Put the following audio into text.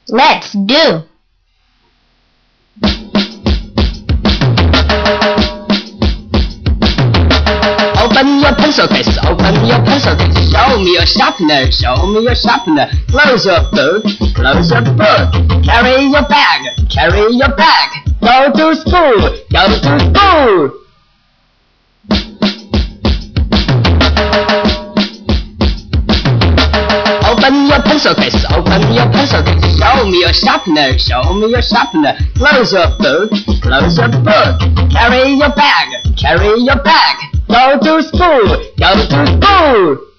Let's do. Open your pencil case, open your pencil case. Show me your sharpener, show me your sharpener. Close your book, close your book. Carry your bag, carry your bag. Go to school, go to school. Open your pencil case, open your pencil case. Show me your sharpener, show me your sharpener. Close your book, close your book. Carry your bag, carry your bag. Go to school, go to school.